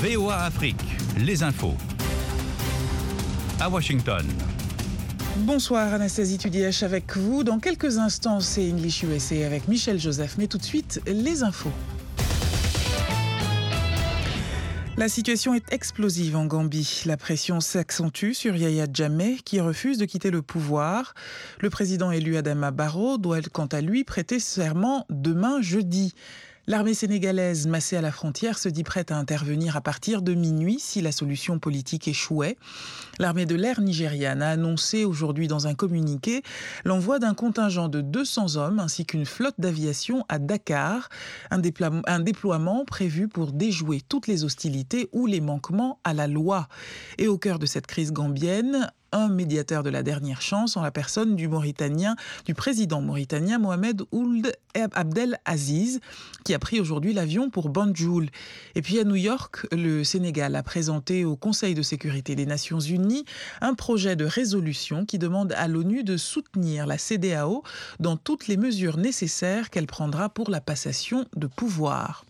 VOA Afrique, les infos. À Washington. Bonsoir Anastasie Tudièche avec vous. Dans quelques instants, c'est English USA avec Michel Joseph. Mais tout de suite, les infos. La situation est explosive en Gambie. La pression s'accentue sur Yahya Jammeh qui refuse de quitter le pouvoir. Le président élu Adama Barrow doit quant à lui prêter serment demain jeudi. L'armée sénégalaise massée à la frontière se dit prête à intervenir à partir de minuit si la solution politique échouait. L'armée de l'air nigériane a annoncé aujourd'hui dans un communiqué l'envoi d'un contingent de 200 hommes ainsi qu'une flotte d'aviation à Dakar, un déploiement prévu pour déjouer toutes les hostilités ou les manquements à la loi. Et au cœur de cette crise gambienne, un médiateur de la dernière chance en la personne du président mauritanien Mohamed Ould Abdel Aziz, qui a pris aujourd'hui l'avion pour Banjul. Et puis à New York, le Sénégal a présenté au Conseil de sécurité des Nations Unies un projet de résolution qui demande à l'ONU de soutenir la CEDEAO dans toutes les mesures nécessaires qu'elle prendra pour la passation de pouvoir.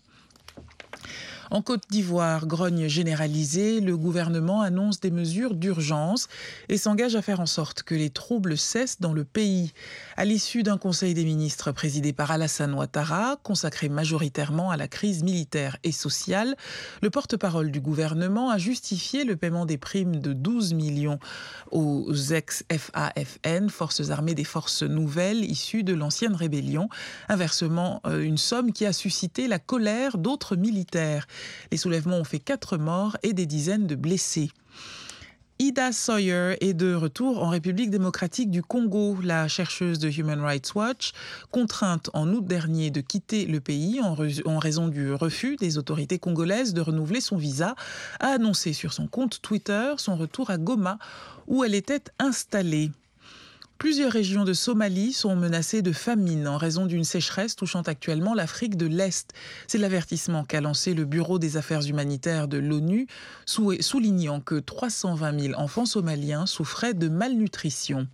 En Côte d'Ivoire, grogne généralisée, le gouvernement annonce des mesures d'urgence et s'engage à faire en sorte que les troubles cessent dans le pays. À l'issue d'un conseil des ministres présidé par Alassane Ouattara, consacré majoritairement à la crise militaire et sociale, le porte-parole du gouvernement a justifié le paiement des primes de 12 millions aux ex-FAFN, Forces armées des forces nouvelles issues de l'ancienne rébellion, inversement une somme qui a suscité la colère d'autres militaires. Les soulèvements ont fait 4 morts et des dizaines de blessés. Ida Sawyer est de retour en République démocratique du Congo. La chercheuse de Human Rights Watch, contrainte en août dernier de quitter le pays en raison du refus des autorités congolaises de renouveler son visa, a annoncé sur son compte Twitter son retour à Goma, où elle était installée. Plusieurs régions de Somalie sont menacées de famine en raison d'une sécheresse touchant actuellement l'Afrique de l'Est. C'est l'avertissement qu'a lancé le Bureau des affaires humanitaires de l'ONU, soulignant que 320 000 enfants somaliens souffraient de malnutrition.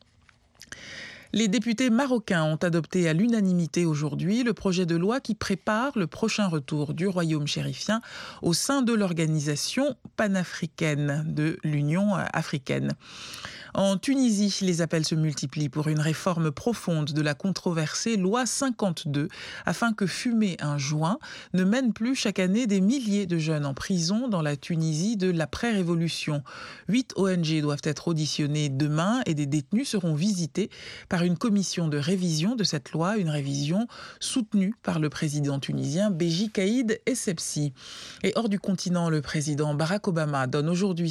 Les députés marocains ont adopté à l'unanimité aujourd'hui le projet de loi qui prépare le prochain retour du royaume chérifien au sein de l'organisation panafricaine de l'Union africaine. En Tunisie, les appels se multiplient pour une réforme profonde de la controversée loi 52, afin que fumer un joint ne mène plus chaque année des milliers de jeunes en prison dans la Tunisie de l'après-révolution. 8 ONG doivent être auditionnées demain et des détenus seront visités par une commission de révision de cette loi, une révision soutenue par le président tunisien Béji Caïd Essebsi. Et hors du continent, le président Barack Obama a donné aujourd'hui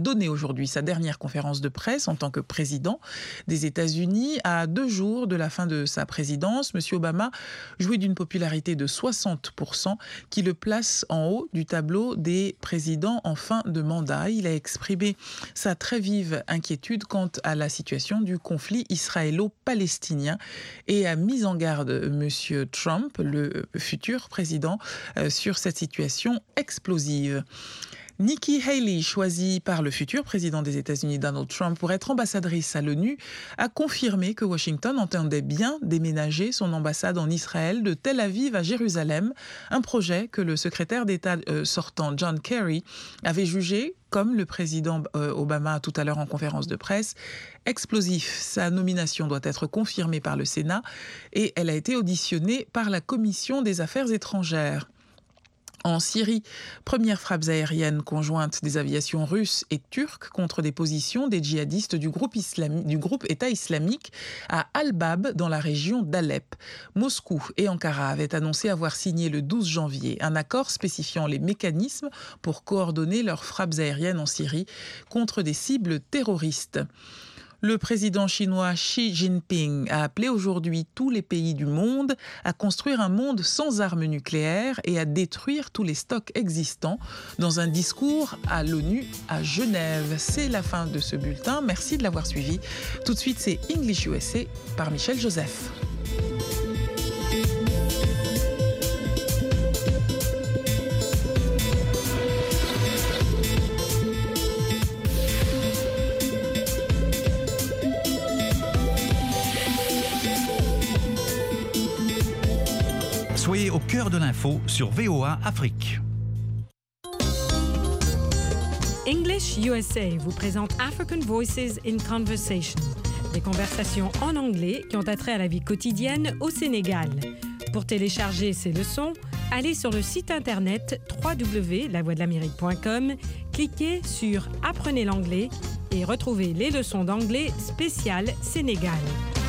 sa dernière conférence de presse en tant que président des États-Unis. À 2 jours de la fin de sa présidence, M. Obama jouit d'une popularité de 60% qui le place en haut du tableau des présidents en fin de mandat. Il a exprimé sa très vive inquiétude quant à la situation du conflit israélo-palestinien et a mis en garde M. Trump, le futur président, sur cette situation explosive. Nikki Haley, choisie par le futur président des États-Unis Donald Trump pour être ambassadrice à l'ONU, a confirmé que Washington entendait bien déménager son ambassade en Israël de Tel Aviv à Jérusalem, un projet que le secrétaire d'État sortant John Kerry avait jugé, comme le président Obama tout à l'heure en conférence de presse, explosif. Sa nomination doit être confirmée par le Sénat et elle a été auditionnée par la Commission des Affaires étrangères. En Syrie, première frappes aériennes conjointes des aviations russes et turques contre des positions des djihadistes du groupe État islamique à Al-Bab dans la région d'Alep. Moscou et Ankara avaient annoncé avoir signé le 12 janvier un accord spécifiant les mécanismes pour coordonner leurs frappes aériennes en Syrie contre des cibles terroristes. Le président chinois Xi Jinping a appelé aujourd'hui tous les pays du monde à construire un monde sans armes nucléaires et à détruire tous les stocks existants dans un discours à l'ONU à Genève. C'est la fin de ce bulletin. Merci de l'avoir suivi. Tout de suite, c'est English USA par Michel Joseph. Soyez au cœur de l'info sur VOA Afrique. English USA vous présente African Voices in Conversation, des conversations en anglais qui ont attrait à la vie quotidienne au Sénégal. Pour télécharger ces leçons, allez sur le site internet www.lavoixdelamérique.com, cliquez sur « Apprenez l'anglais » et retrouvez les leçons d'anglais spéciales Sénégal.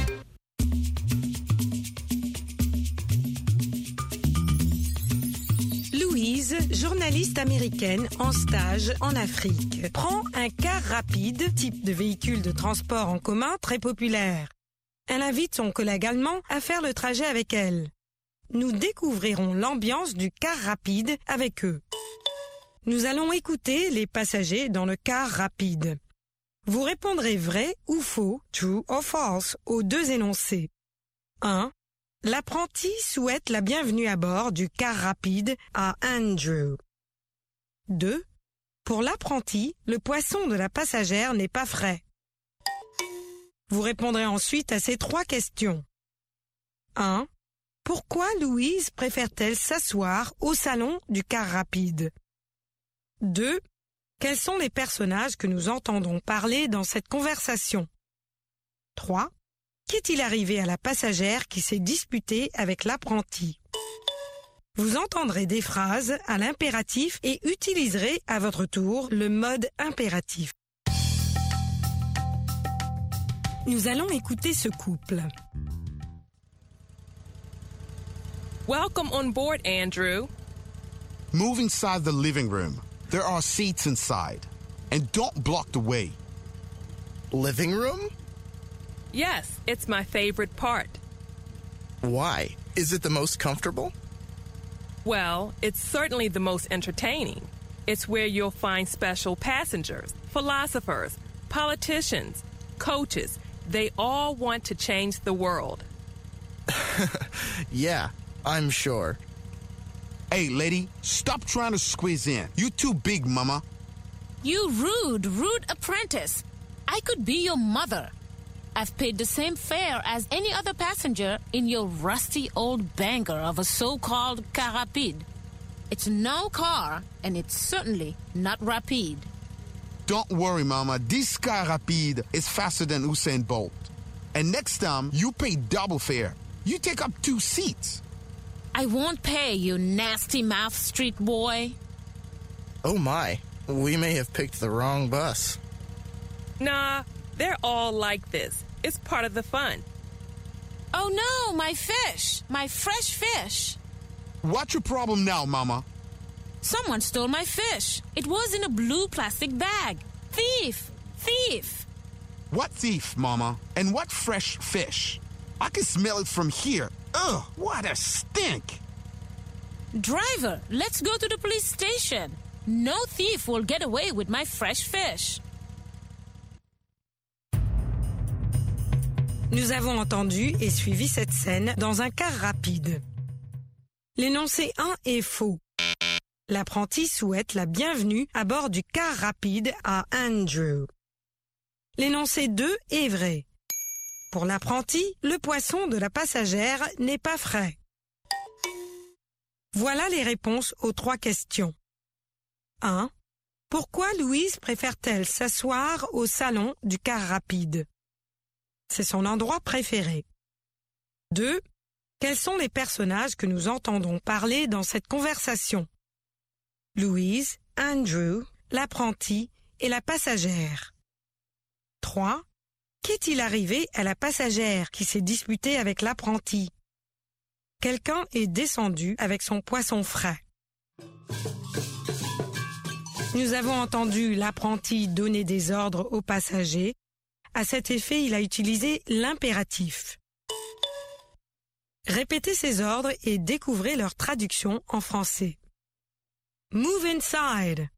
Louise, journaliste américaine en stage en Afrique, prend un car rapide, type de véhicule de transport en commun très populaire. Elle invite son collègue allemand à faire le trajet avec elle. Nous découvrirons l'ambiance du car rapide avec eux. Nous allons écouter les passagers dans le car rapide. Vous répondrez vrai ou faux, true or false, aux deux énoncés. 1. L'apprenti souhaite la bienvenue à bord du car rapide à Andrew. 2. Pour l'apprenti, le poisson de la passagère n'est pas frais. Vous répondrez ensuite à ces 3 questions. 1. Pourquoi Louise préfère-t-elle s'asseoir au salon du car rapide? 2. Quels sont les personnages que nous entendons parler dans cette conversation? 3. Qu'est-il arrivé à la passagère qui s'est disputée avec l'apprenti? Vous entendrez des phrases à l'impératif et utiliserez à votre tour le mode impératif. Nous allons écouter ce couple. Welcome on board, Andrew. Move inside the living room. There are seats inside. And don't block the way. Living room? Yes, it's my favorite part. Why? Is it the most comfortable? Well, it's certainly the most entertaining. It's where you'll find special passengers, philosophers, politicians, coaches. They all want to change the world. Yeah, I'm sure. Hey, lady, stop trying to squeeze in. You're too big, mama. You rude apprentice. I could be your mother. I've paid the same fare as any other passenger in your rusty old banger of a so-called car rapide. It's no car, and it's certainly not rapide. Don't worry, mama. This car rapide is faster than Usain Bolt. And next time, you pay double fare. You take up 2 seats. I won't pay, you nasty mouth street boy. Oh my, we may have picked the wrong bus. Nah, they're all like this. It's part of the fun. Oh no, my fish! My fresh fish! What's your problem now, mama? Someone stole my fish. It was in a blue plastic bag. Thief! Thief! What thief, mama? And what fresh fish? I can smell it from here. Ugh, what a stink! Driver, let's go to the police station. No thief will get away with my fresh fish. Nous avons entendu et suivi cette scène dans un car rapide. L'énoncé 1 est faux. L'apprenti souhaite la bienvenue à bord du car rapide à Andrew. L'énoncé 2 est vrai. Pour l'apprenti, le poisson de la passagère n'est pas frais. Voilà les réponses aux 3 questions. 1. Pourquoi Louise préfère-t-elle s'asseoir au salon du car rapide? C'est son endroit préféré. 2. Quels sont les personnages que nous entendons parler dans cette conversation? Louise, Andrew, l'apprenti et la passagère. 3. Qu'est-il arrivé à la passagère qui s'est disputée avec l'apprenti? Quelqu'un est descendu avec son poisson frais. Nous avons entendu l'apprenti donner des ordres aux passagers. À cet effet, il a utilisé l'impératif. Répétez ces ordres et découvrez leur traduction en français. Move inside.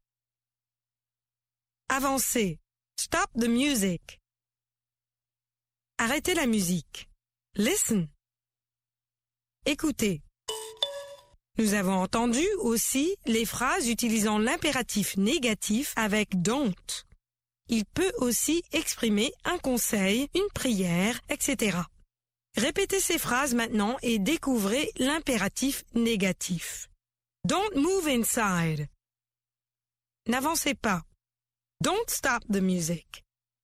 Avancez. Stop the music. Arrêtez la musique. Listen. Écoutez. Nous avons entendu aussi les phrases utilisant l'impératif négatif avec don't. Il peut aussi exprimer un conseil, une prière, etc. Répétez ces phrases maintenant et découvrez l'impératif négatif. Don't move inside. N'avancez pas. Don't stop the music.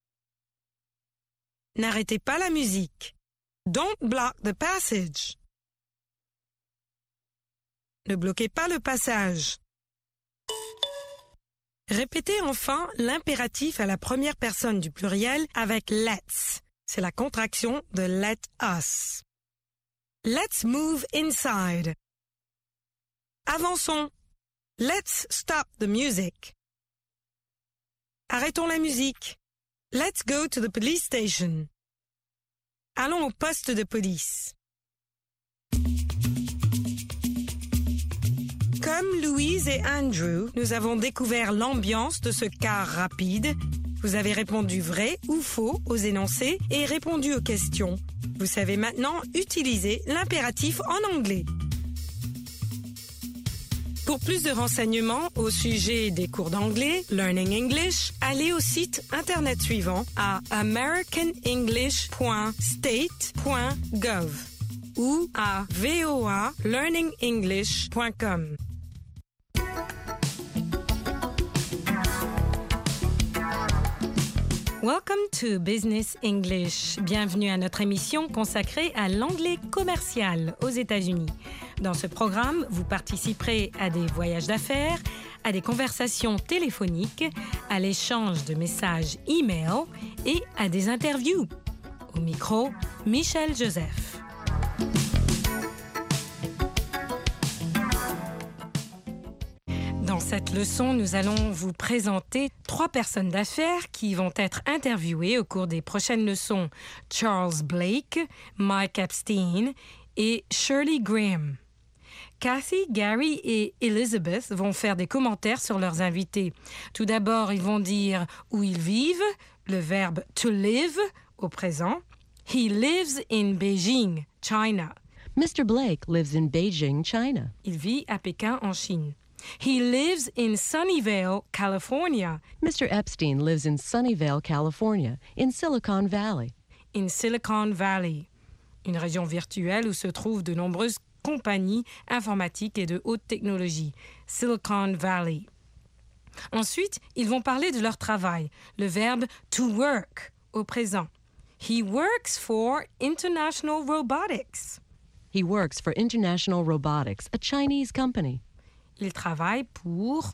N'arrêtez pas la musique. Don't block the passage. Ne bloquez pas le passage. Répétez enfin l'impératif à la première personne du pluriel avec let's. C'est la contraction de let us. Let's move inside. Avançons. Let's stop the music. Arrêtons la musique. Let's go to the police station. Allons au poste de police. Comme Louise et Andrew, nous avons découvert l'ambiance de ce car rapide. Vous avez répondu vrai ou faux aux énoncés et répondu aux questions. Vous savez maintenant utiliser l'impératif en anglais. Pour plus de renseignements au sujet des cours d'anglais, Learning English, allez au site internet suivant à americanenglish.state.gov ou à voalearningenglish.com. Welcome to Business English. Bienvenue à notre émission consacrée à l'anglais commercial aux États-Unis. Dans ce programme, vous participerez à des voyages d'affaires, à des conversations téléphoniques, à l'échange de messages e-mail et à des interviews. Au micro, Michel Joseph. Dans cette leçon, nous allons vous présenter 3 personnes d'affaires qui vont être interviewées au cours des prochaines leçons. Charles Blake, Mike Epstein et Shirley Graham. Kathy, Gary et Elizabeth vont faire des commentaires sur leurs invités. Tout d'abord, ils vont dire où ils vivent, le verbe to live au présent. He lives in Beijing, China. Mr. Blake lives in Beijing, China. Il vit à Pékin, en Chine. He lives in Sunnyvale, California. Mr. Epstein lives in Sunnyvale, California, in Silicon Valley. In Silicon Valley, une région virtuelle où se trouvent de nombreuses compagnies informatiques et de haute technologie. Silicon Valley. Ensuite, ils vont parler de leur travail, le verbe to work au présent. He works for International Robotics. He works for International Robotics, a Chinese company. Il travaille pour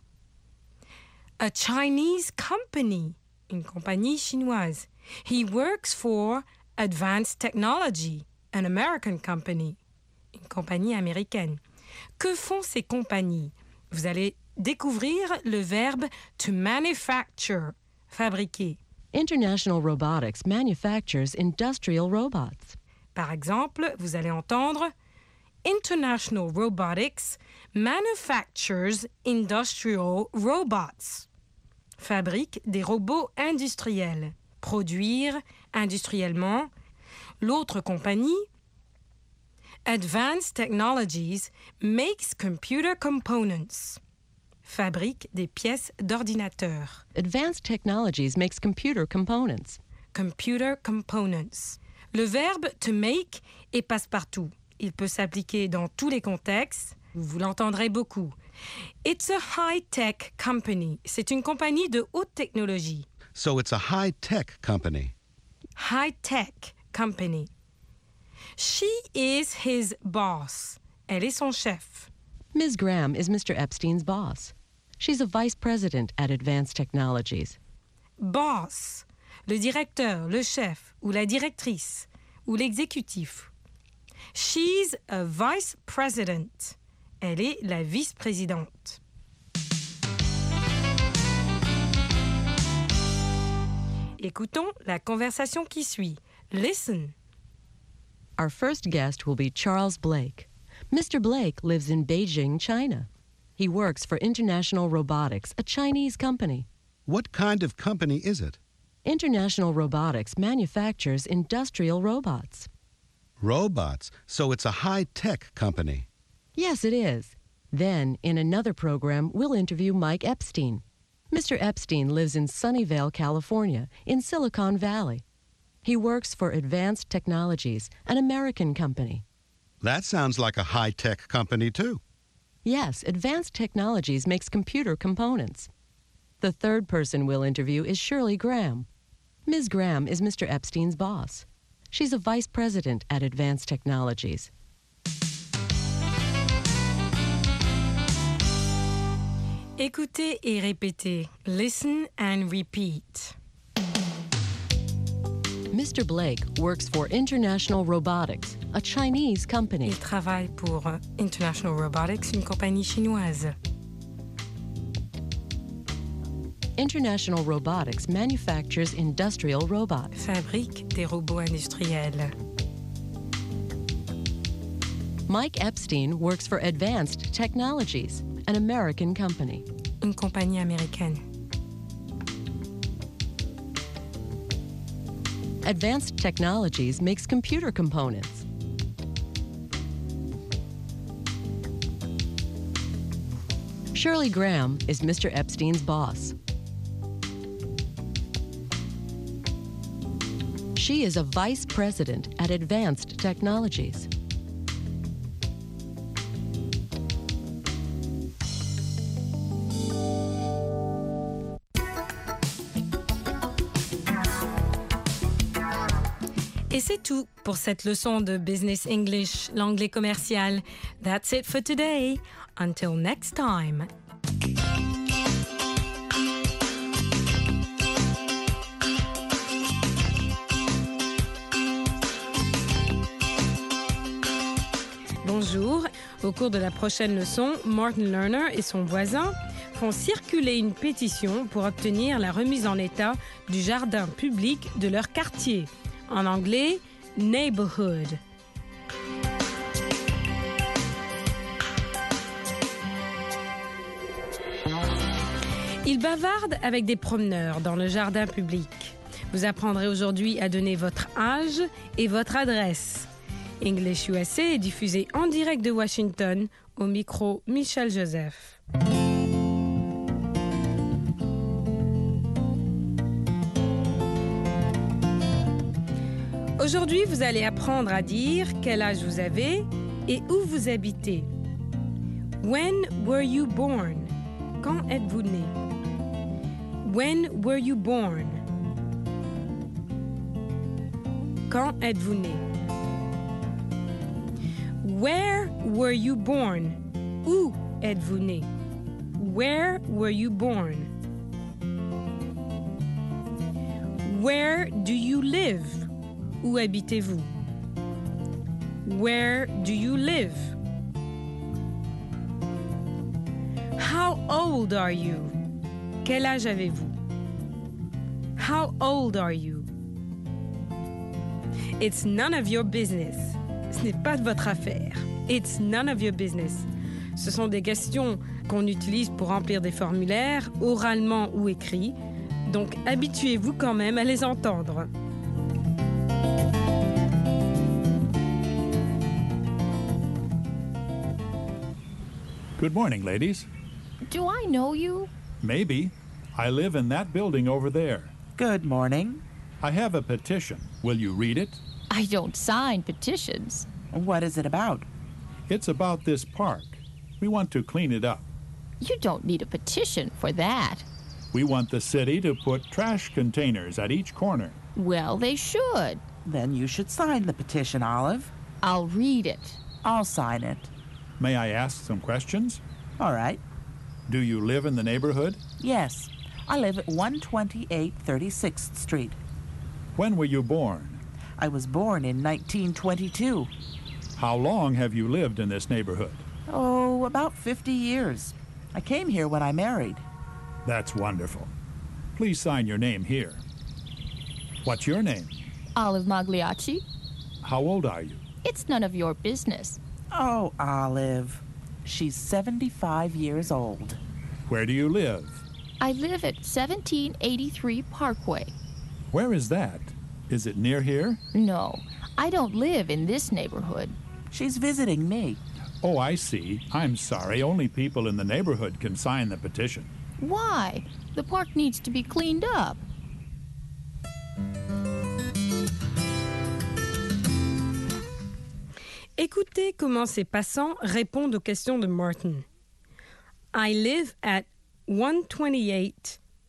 a Chinese company, une compagnie chinoise. He works for Advanced Technology, an American company, une compagnie américaine. Que font ces compagnies? Vous allez découvrir le verbe to manufacture, fabriquer. International Robotics manufactures industrial robots. Par exemple, vous allez entendre International Robotics manufactures industrial robots. Fabrique des robots industriels. Produire industriellement. L'autre compagnie, Advanced Technologies, makes computer components. Fabrique des pièces d'ordinateur. Advanced Technologies makes computer components. Computer components. Le verbe to make est passe-partout. Il peut s'appliquer dans tous les contextes. Vous l'entendrez beaucoup. It's a high-tech company. C'est une compagnie de haute technologie. So it's a high-tech company. High-tech company. She is his boss. Elle est son chef. Ms. Graham is Mr. Epstein's boss. She's a vice president at Advanced Technologies. Boss. Le directeur, le chef, ou la directrice, ou l'exécutif. She's a vice president. Elle est la vice-présidente. Écoutons la conversation qui suit. Listen. Our first guest will be Charles Blake. Mr. Blake lives in Beijing, China. He works for International Robotics, a Chinese company. What kind of company is it? International Robotics manufactures industrial robots. Robots. So it's a high-tech company. Yes, it is. Then, in another program, we'll interview Mike Epstein. Mr. Epstein lives in Sunnyvale, California, in Silicon Valley. He works for Advanced Technologies, an American company. That sounds like a high-tech company, too. Yes, Advanced Technologies makes computer components. The third person we'll interview is Shirley Graham. Ms. Graham is Mr. Epstein's boss. She's a vice president at Advanced Technologies. Écoutez et répétez. Listen and repeat. Mr. Blake works for International Robotics, a Chinese company. Il travaille pour International Robotics, une compagnie chinoise. International Robotics manufactures industrial robots. Fabrique des robots industriels. Mike Epstein works for Advanced Technologies, an American company. Une compagnie américaine. Advanced Technologies makes computer components. Shirley Graham is Mr. Epstein's boss. She is a vice president at Advanced Technologies. Et c'est tout pour cette leçon de Business English, l'anglais commercial. That's it for today. Until next time. Bonjour. Au cours de la prochaine leçon, Martin Lerner et son voisin font circuler une pétition pour obtenir la remise en état du jardin public de leur quartier. En anglais, neighborhood. Ils bavardent avec des promeneurs dans le jardin public. Vous apprendrez aujourd'hui à donner votre âge et votre adresse. English USA est diffusé en direct de Washington, au micro Michel Joseph. Aujourd'hui, vous allez apprendre à dire quel âge vous avez et où vous habitez. When were you born? Quand êtes-vous né? When were you born? Quand êtes-vous né? Where were you born? Où êtes-vous né? Where were you born? Where do you live? Où habitez-vous? Where do you live? How old are you? Quel âge avez-vous? How old are you? It's none of your business. Ce n'est pas de votre affaire. It's none of your business. Ce sont des questions qu'on utilise pour remplir des formulaires, oralement ou écrits. Donc, habituez-vous quand même à les entendre. Good morning, ladies. Do I know you? Maybe. I live in that building over there. Good morning. I have a petition. Will you read it? I don't sign petitions. What is it about? It's about this park. We want to clean it up. You don't need a petition for that. We want the city to put trash containers at each corner. Well, they should. Then you should sign the petition, Olive. I'll read it. I'll sign it. May I ask some questions? All right. Do you live in the neighborhood? Yes. I live at 128 36th Street. When were you born? I was born in 1922. How long have you lived in this neighborhood? Oh, about 50 years. I came here when I married. That's wonderful. Please sign your name here. What's your name? Olive Magliacci. How old are you? It's none of your business. Oh, Olive. She's 75 years old. Where do you live? I live at 1783 Parkway. Where is that? Is it near here? No, I don't live in this neighborhood. She's visiting me. Oh, I see. I'm sorry. Only people in the neighborhood can sign the petition. Why? The park needs to be cleaned up. Écoutez comment ces passants répondent aux questions de Martin. I live at 128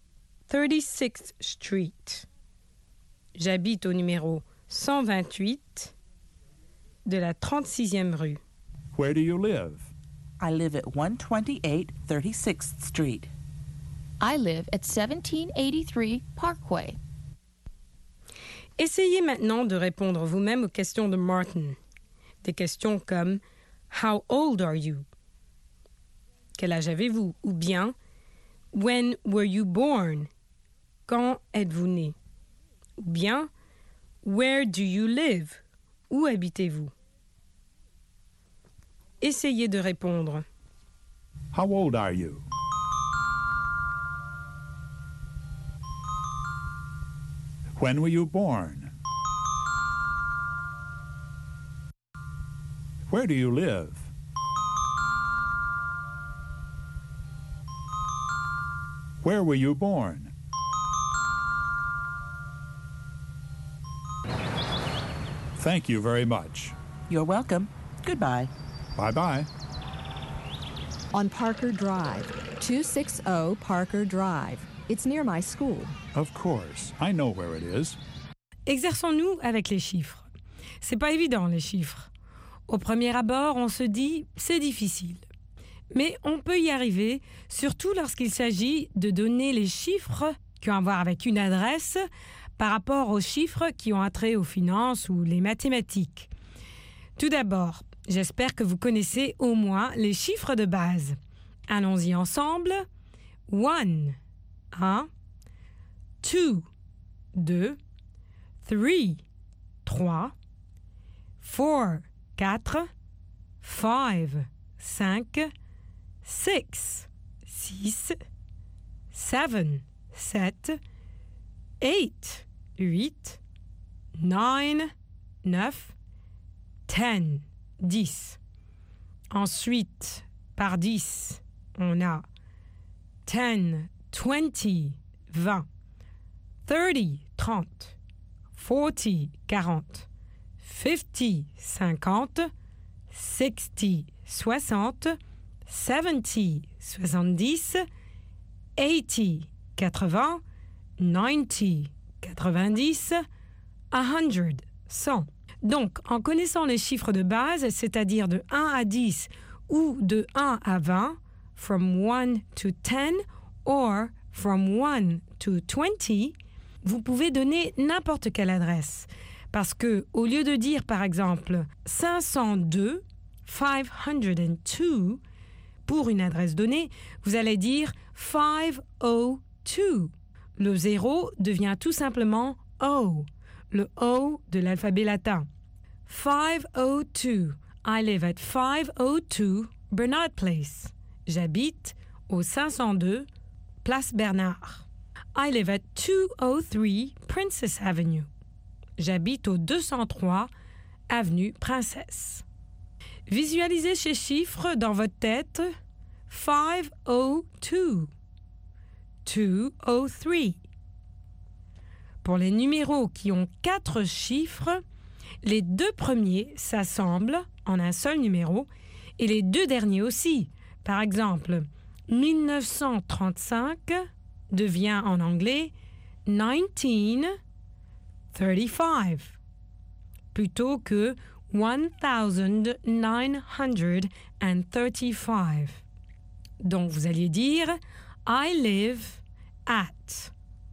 36th Street. J'habite au numéro 128 de la 36e rue. Where do you live? I live at 128 36th Street. I live at 1783 Parkway. Essayez maintenant de répondre vous-même aux questions de Martin. Des questions comme « How old are you ?» Quel âge avez-vous? Ou bien « When were you born ?» Quand êtes-vous né? Ou bien « Where do you live ?» Où habitez-vous? Essayez de répondre. How old are you? When were you born? Where do you live? Where were you born? Thank you very much. You're welcome. Goodbye. Bye-bye. On Parker Drive, 260 Parker Drive. It's near my school. Of course. I know where it is. Exerçons-nous avec les chiffres. C'est pas évident, les chiffres. Au premier abord, on se dit « c'est difficile ». Mais on peut y arriver, surtout lorsqu'il s'agit de donner les chiffres qui ont à voir avec une adresse par rapport aux chiffres qui ont attrait aux finances ou les mathématiques. Tout d'abord, j'espère que vous connaissez au moins les chiffres de base. Allons-y ensemble. 1, 1, 2, 2, 3, 4, 4, 5, 5, 6, 6, 7, 7, 8, 8, 9, 9, 10, 10. Ensuite, par 10, on a 10, 20, 20, 30, 30, 40, 40, 50, 50, 60, 60, 70, 70, 80, 80, 90, 90, 100, 100. Donc, en connaissant les chiffres de base, c'est-à-dire de 1 à 10 ou de 1 à 20, from 1 to 10 or from 1 to 20, vous pouvez donner n'importe quelle adresse. Parce que, au lieu de dire, par exemple, 502, 502, pour une adresse donnée, vous allez dire 502. Le 0 devient tout simplement O, le O de l'alphabet latin. 502. I live at 502 Bernard Place. J'habite au 502 Place Bernard. I live at 203 Princess Avenue. J'habite au 203 Avenue Princesse. Visualisez ces chiffres dans votre tête. 502, 203. Pour les numéros qui ont 4 chiffres, les 2 premiers s'assemblent en un seul numéro et les 2 derniers aussi. Par exemple, 1935 devient en anglais 1935 plutôt que 1935. Donc vous alliez dire I live at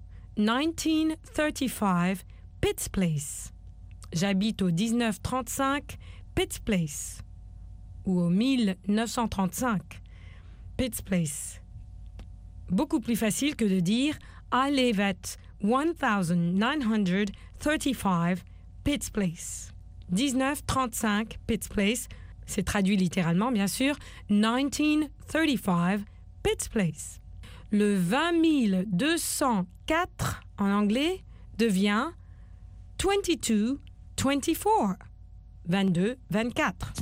1935 Pitts Place. J'habite au 1935 Pitts Place ou au 1935 Pitts Place. Beaucoup plus facile que de dire I live at 1935 Pitts Place. 1935 Pitts Place, c'est traduit littéralement bien sûr, 1935 Pitts Place. Le 20204 en anglais devient 2224, 22, 24.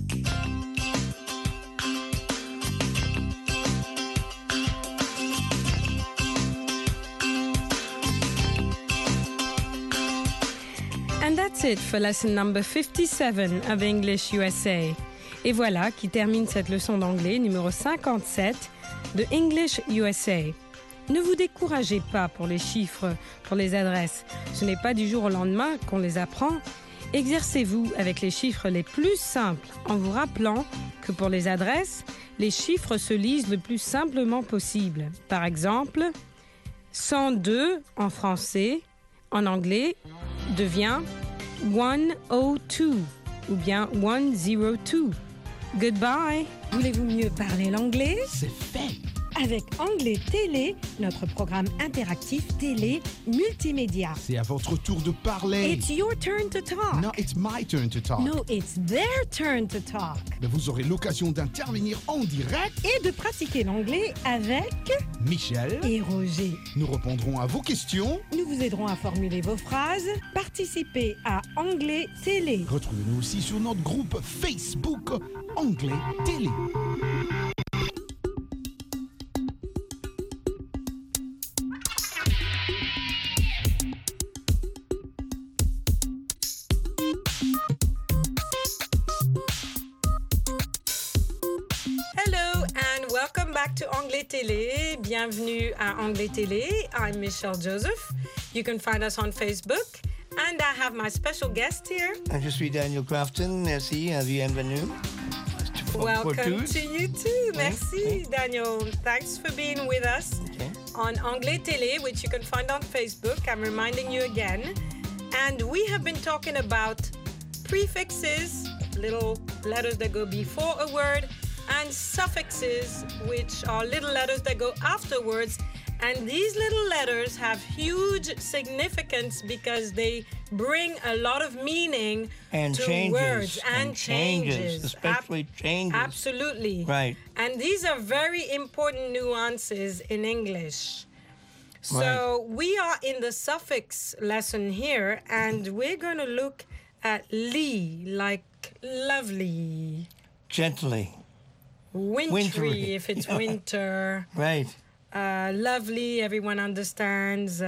And that's it for lesson number 57 of English USA. Et voilà qui termine cette leçon d'anglais numéro 57 de English USA. Ne vous découragez pas pour les chiffres, pour les adresses. Ce n'est pas du jour au lendemain qu'on les apprend. Exercez-vous avec les chiffres les plus simples en vous rappelant que pour les adresses, les chiffres se lisent le plus simplement possible. Par exemple, 102 en français, en anglais, devient 102 ou bien 102. Goodbye. Voulez-vous mieux parler l'anglais? C'est fait. Avec Anglais Télé, notre programme interactif télé multimédia. C'est à votre tour de parler. It's your turn to talk. No, it's my turn to talk. No, it's their turn to talk. Mais vous aurez l'occasion d'intervenir en direct et de pratiquer l'anglais avec Michel et Roger. Nous répondrons à vos questions. Nous vous aiderons à formuler vos phrases. Participez à Anglais Télé. Retrouvez-nous aussi sur notre groupe Facebook Anglais Télé. Welcome back to Anglais Télé. Bienvenue à Anglais Télé. I'm Michelle Joseph. You can find us on Facebook. And I have my special guest here. Je suis Daniel Crafton. Merci. Bienvenue. Welcome to you too. Merci, Daniel. Thanks for being with us on Anglais Télé, which you can find on Facebook. I'm reminding you again. And we have been talking about prefixes, little letters that go before a word, and suffixes, which are little letters that go afterwards. And these little letters have huge significance because they bring a lot of meaning and to changes, words and changes. Especially changes. Absolutely. Right. And these are very important nuances in English. So we are in the suffix lesson here, and we're going to look at lee, like lovely. Gently. Wintry, if it's winter. Right. Lovely, everyone understands.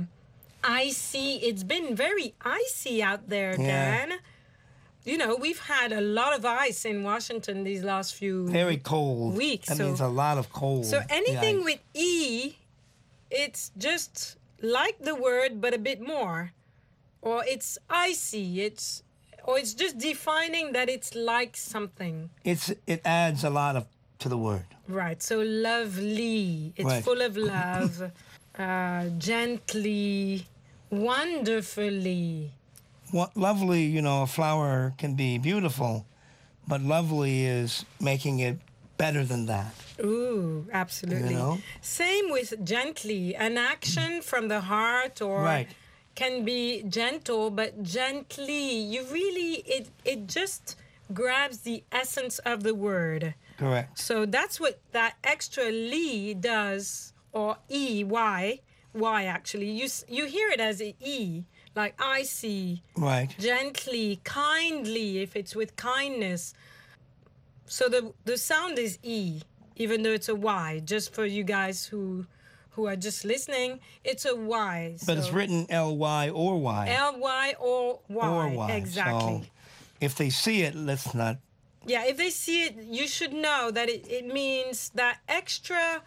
Icy, it's been very icy out there, Dan. You know, we've had a lot of ice in Washington these last few very cold weeks. That means a lot of cold. So anything with E, it's just like the word, but a bit more. Or it's icy, or it's just defining that it's like something. It adds a lot to the word. Right. So lovely. It's full of love. Gently. Wonderfully. Lovely, you know, a flower can be beautiful, but lovely is making it better than that. Ooh, absolutely. You know? Same with gently. An action from the heart or can be gentle, but gently, you really, it just grabs the essence of the word. Correct. So that's what that extra lee does, or Y actually. You hear it as an E, like I see. Right. Gently, kindly, if it's with kindness. So the sound is E, even though it's a Y, just for you guys who are just listening, it's a Y. But it's written L-Y or Y. L-Y or Y. Or Y. Exactly. So if they see it, let's not... Yeah, if they see it, you should know that it means that extra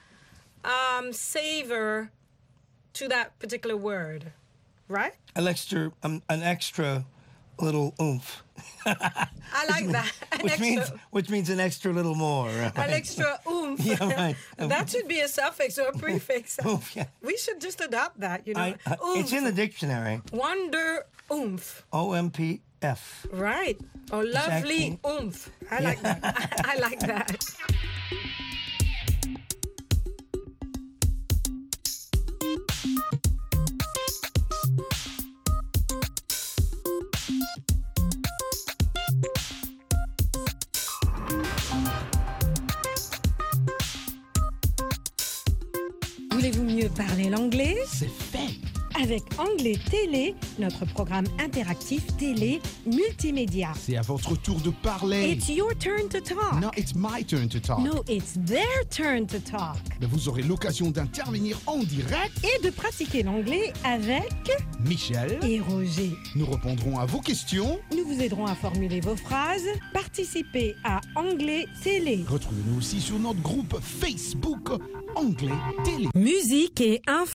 savor to that particular word, right? An extra little oomph. I like that. Which means an extra little more. Right? An extra oomph. Yeah, right. That should be a suffix or a prefix. Oomph, yeah. We should just adopt that, you know. It's in the dictionary. Wonder oomph. O-M-P-F. Right. Oh, lovely oomph. I like that. I like that. Voulez-vous mieux parler l'anglais? C'est fait. avec Anglais Télé, notre programme interactif télé multimédia. C'est à votre tour de parler. It's your turn to talk. No, it's my turn to talk. No, it's their turn to talk. Mais vous aurez l'occasion d'intervenir en direct et de pratiquer l'anglais avec Michel et Roger. Nous répondrons à vos questions. Nous vous aiderons à formuler vos phrases. Participez à Anglais Télé. Retrouvez-nous aussi sur notre groupe Facebook Anglais Télé. Musique et info.